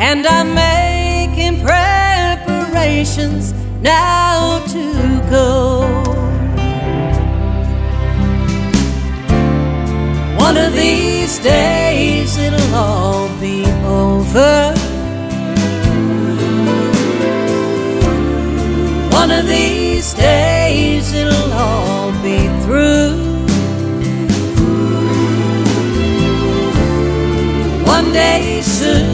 and I'm making preparations now to go. One of these days it'll all be over. One of these days it'll all be through. One day soon